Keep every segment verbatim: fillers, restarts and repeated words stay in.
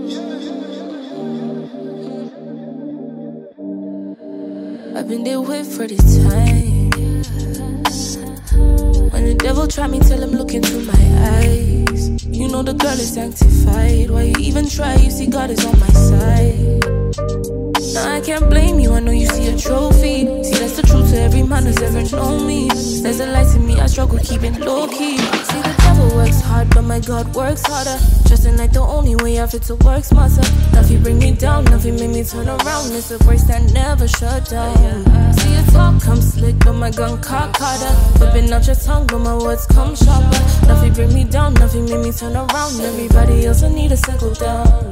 I've been there with for this time. When the devil try me, tell him look into my eyes. You know the girl is sanctified. Why you even try? You see God is on my side. Now I can't blame you, I know you see a trophy. See, that's the truth to every man who's ever known me. There's a light in me, I struggle keeping low-key. See, the devil works hard, but my God works harder. Trusting like the only way I fit to work smarter. Nothing bring me down, nothing make me turn around. It's a voice that never shut down. See, your talk come slick, but my gun cock harder. Whipping out your tongue, but my words come sharper. Nothing bring me down, nothing make me turn around. Everybody else I need to settle down.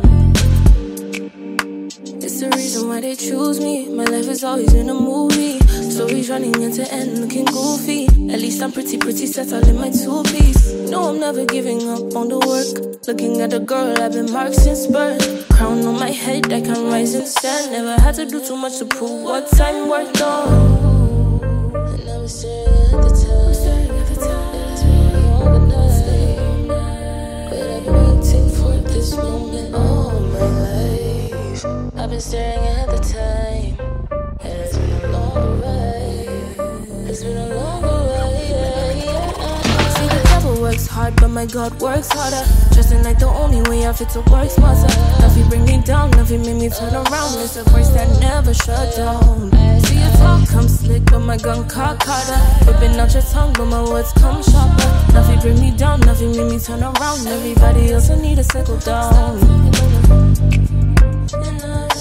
It's the reason why they choose me. My life has always been a movie. Stories running into end looking goofy. At least I'm pretty, pretty set all in my two-piece. No, I'm never giving up on the work. Looking at the girl, I've been marked since birth. Crown on my head, I can rise and stand. Never had to do too much to prove what time worked on. And I'm staring at the time. Staring at the time. It's been a long night, but I've been waiting for this moment all my life. I've been staring at the time, and it's been a long ride. It's been a long ride. See, the devil works hard, but my God works harder. Trusting like the only way I fit to work smarter. Nothing bring me down, nothing make me turn around. It's a voice that never shut down. See, your talk come slick, but my gun cock harder. Whipping out your tongue, but my words come sharper. Nothing bring me down, nothing make me turn around. Everybody else I need to settle down. And I